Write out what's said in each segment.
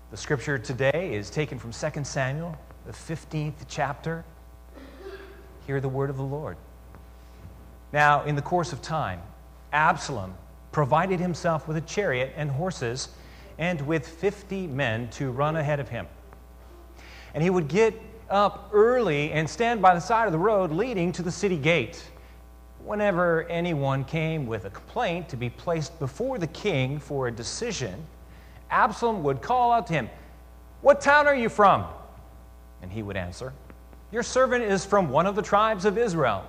The scripture today is taken from 2 Samuel, the 15th chapter. Hear the word of the Lord. Now, in the course of time, Absalom provided himself with a chariot and horses and with 50 men to run ahead of him. And he would get up early and stand by the side of the road leading to the city gate. Whenever anyone came with a complaint to be placed before the king for a decision, Absalom would call out to him, "What town are you from?" And he would answer, "Your servant is from one of the tribes of Israel."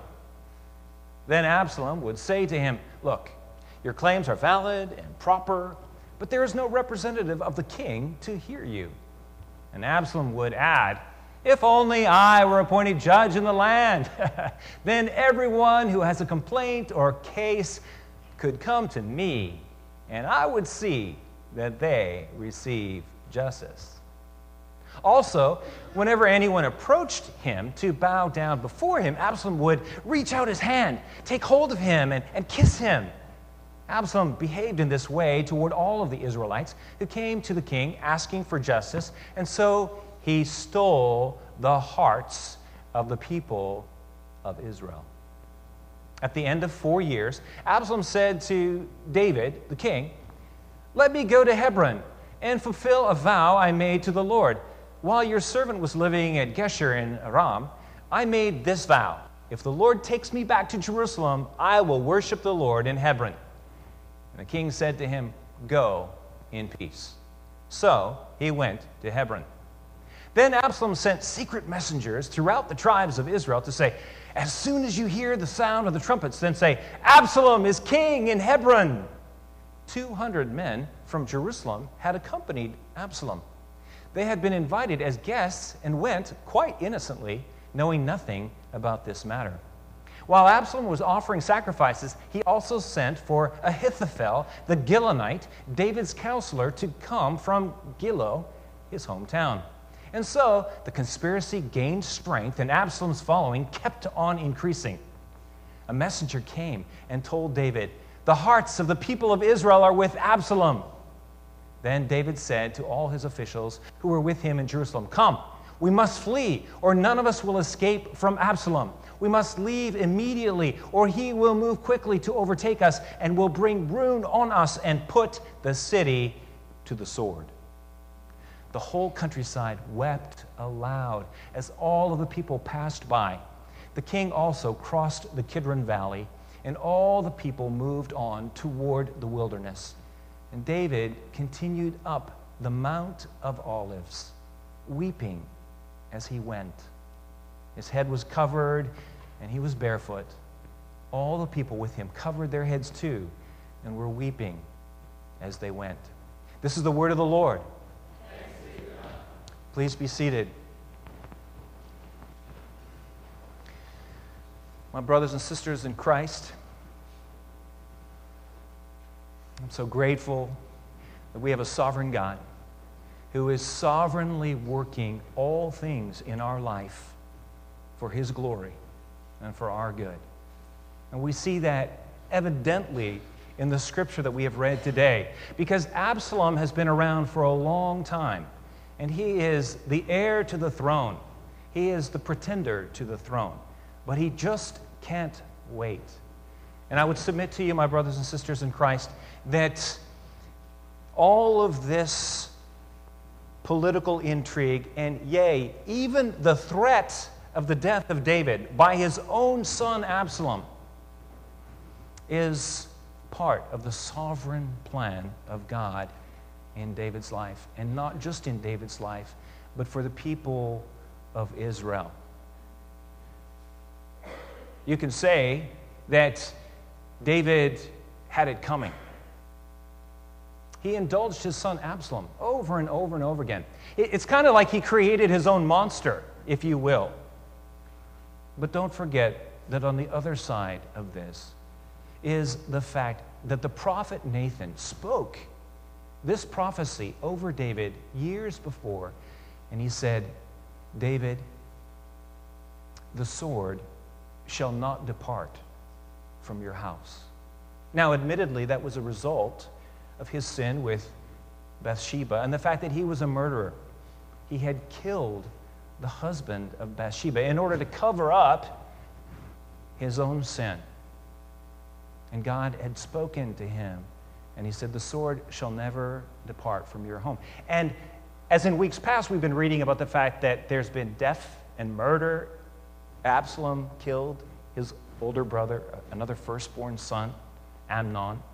Then Absalom would say to him, "Look, your claims are valid and proper, but there is no representative of the king to hear you." And Absalom would add, "If only I were appointed judge in the land, then everyone who has a complaint or case could come to me, and I would see that they receive justice." Also, whenever anyone approached him to bow down before him, Absalom would reach out his hand, take hold of him, and kiss him. Absalom behaved in this way toward all of the Israelites who came to the king asking for justice, and so he stole the hearts of the people of Israel. At the end of 4 years, Absalom said to David, the king, "Let me go to Hebron and fulfill a vow I made to the Lord. While your servant was living at Geshur in Aram, I made this vow. If the Lord takes me back to Jerusalem, I will worship the Lord in Hebron." And the king said to him, "Go in peace." So he went to Hebron. Then Absalom sent secret messengers throughout the tribes of Israel to say, "As soon as you hear the sound of the trumpets, then say, 'Absalom is king in Hebron.'" 200 men from Jerusalem had accompanied Absalom. They had been invited as guests and went quite innocently, knowing nothing about this matter. While Absalom was offering sacrifices, he also sent for Ahithophel, the Gilonite, David's counselor, to come from Gilo, his hometown. And so the conspiracy gained strength, and Absalom's following kept on increasing. A messenger came and told David, "The hearts of the people of Israel are with Absalom." Then David said to all his officials who were with him in Jerusalem, "Come, we must flee, or none of us will escape from Absalom. We must leave immediately, or he will move quickly to overtake us and will bring ruin on us and put the city to the sword." The whole countryside wept aloud as all of the people passed by. The king also crossed the Kidron Valley, and all the people moved on toward the wilderness. And David continued up the Mount of Olives, weeping as he went. His head was covered, and he was barefoot. All the people with him covered their heads too, and were weeping as they went. This is the word of the Lord. Please be seated. My brothers and sisters in Christ, I'm so grateful that we have a sovereign God who is sovereignly working all things in our life for His glory and for our good. And we see that evidently in the scripture that we have read today, because Absalom has been around for a long time, and he is the heir to the throne. He is the pretender to the throne, but he just can't wait. And I would submit to you, my brothers and sisters in Christ, that all of this political intrigue, and yea, even the threat of the death of David by his own son Absalom, is part of the sovereign plan of God in David's life, and not just in David's life, but for the people of Israel. You can say that David had it coming. He indulged his son Absalom over and over and over again. It's kind of like he created his own monster, if you will. But don't forget that on the other side of this is the fact that the prophet Nathan spoke this prophecy over David years before, and he said, "David, the sword shall not depart from your house." Now, admittedly, that was a result of his sin with Bathsheba and the fact that he was a murderer. He had killed the husband of Bathsheba in order to cover up his own sin. And God had spoken to him, and he said, the sword shall never depart from your home. And as in weeks past, we've been reading about the fact that there's been death and murder. Absalom killed his older brother, another firstborn son, Amnon.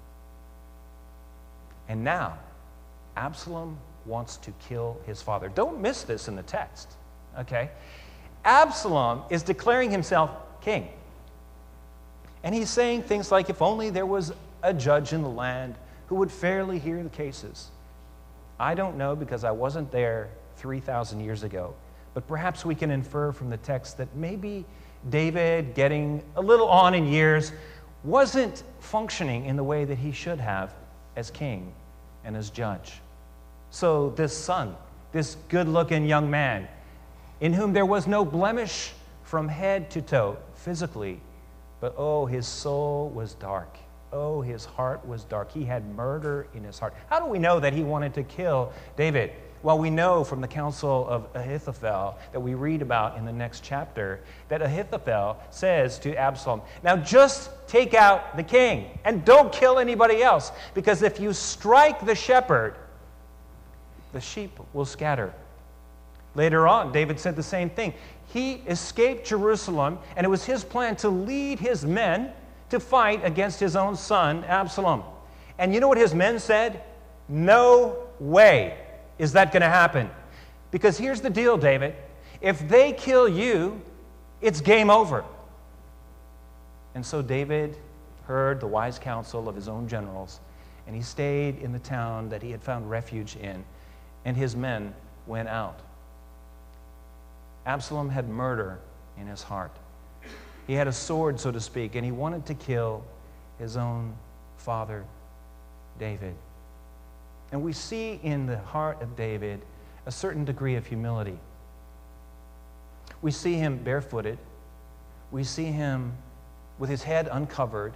And now, Absalom wants to kill his father. Don't miss this in the text, okay? Absalom is declaring himself king. And he's saying things like, if only there was a judge in the land who would fairly hear the cases. I don't know because I wasn't there 3,000 years ago, but perhaps we can infer from the text that maybe David, getting a little on in years, wasn't functioning in the way that he should have as king and as judge. So this son, this good-looking young man, in whom there was no blemish from head to toe, physically, but oh, his soul was dark. Oh, his heart was dark. He had murder in his heart. How do we know that he wanted to kill David? Well, we know from the counsel of Ahithophel that we read about in the next chapter that Ahithophel says to Absalom, now just take out the king and don't kill anybody else, because if you strike the shepherd, the sheep will scatter. Later on, David said the same thing. He escaped Jerusalem, and it was his plan to lead his men to fight against his own son, Absalom. And you know what his men said? No way is that going to happen. Because here's the deal, David. If they kill you, it's game over. And so David heard the wise counsel of his own generals, and he stayed in the town that he had found refuge in, and his men went out. Absalom had murder in his heart. He had a sword, so to speak, and he wanted to kill his own father, David. And we see in the heart of David a certain degree of humility. We see him barefooted. We see him with his head uncovered.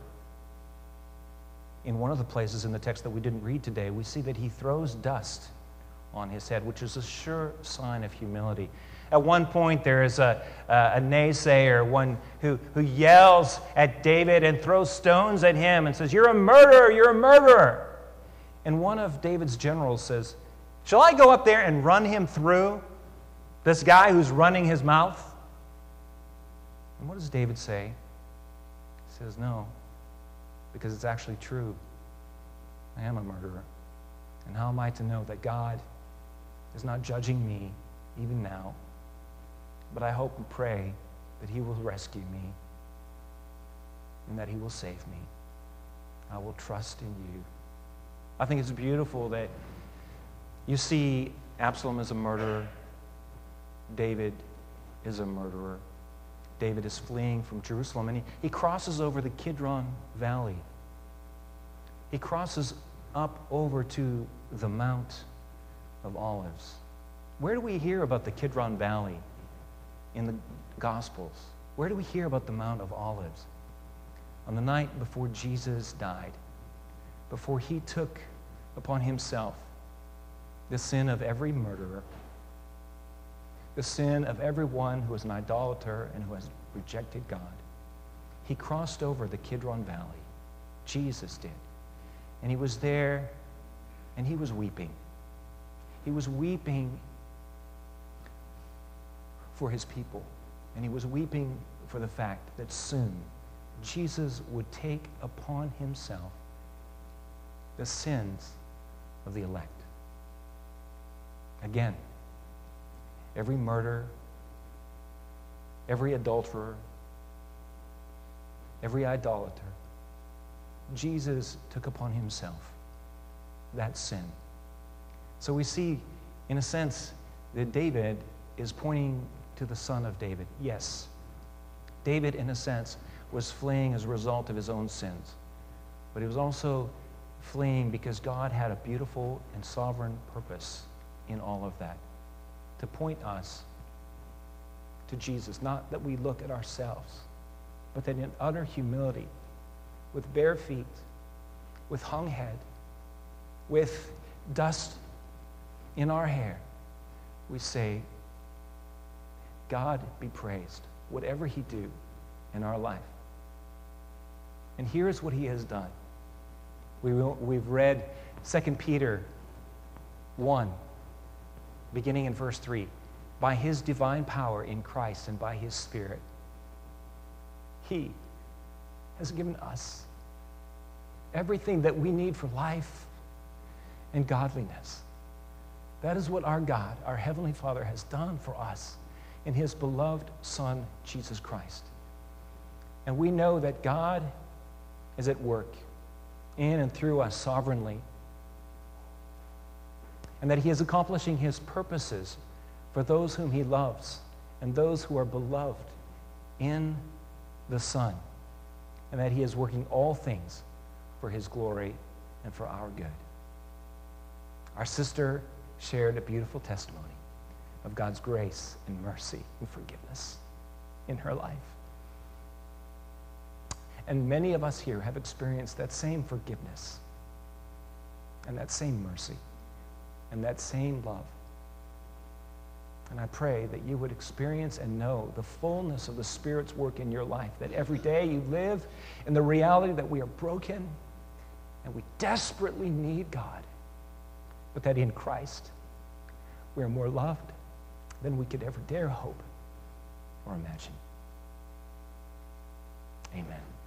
In one of the places in the text that we didn't read today, we see that he throws dust on his head, which is a sure sign of humility. At one point, there is a naysayer, one who yells at David and throws stones at him and says, "You're a murderer, you're a murderer." And one of David's generals says, "Shall I go up there and run him through, this guy who's running his mouth?" And what does David say? He says, "No, because it's actually true. I am a murderer. And how am I to know that God is not judging me even now? But I hope and pray that he will rescue me and that he will save me. I will trust in you." I think it's beautiful that you see Absalom is a murderer. David is a murderer. David is fleeing from Jerusalem, and he crosses over the Kidron Valley. He crosses up over to the Mount of Olives. Where do we hear about the Kidron Valley in the Gospels? Where do we hear about the Mount of Olives? On the night before Jesus died, before he took upon himself the sin of every murderer, the sin of everyone who is an idolater and who has rejected God, he crossed over the Kidron Valley. Jesus did. And he was there, and he was weeping. He was weeping for his people. And he was weeping for the fact that soon Jesus would take upon himself the sins of the elect. Again, every murderer, every adulterer, every idolater, Jesus took upon himself that sin. So we see, in a sense, that David is pointing to the son of David. Yes, David, in a sense, was fleeing as a result of his own sins. But he was also fleeing because God had a beautiful and sovereign purpose in all of that, to point us to Jesus. Not that we look at ourselves, but that in utter humility, with bare feet, with hung head, with dust in our hair, we say, God be praised, whatever he do in our life. And here's what he has done. We've read 2 Peter 1, beginning in verse 3. By his divine power in Christ and by his Spirit, he has given us everything that we need for life and godliness. That is what our God, our Heavenly Father, has done for us in his beloved Son, Jesus Christ. And we know that God is at work in and through us sovereignly, and that he is accomplishing his purposes for those whom he loves and those who are beloved in the Son, and that he is working all things for his glory and for our good. Our sister shared a beautiful testimony of God's grace and mercy and forgiveness in her life. And many of us here have experienced that same forgiveness and that same mercy and that same love. And I pray that you would experience and know the fullness of the Spirit's work in your life, that every day you live in the reality that we are broken and we desperately need God, but that in Christ we are more loved than we could ever dare hope or imagine. Amen.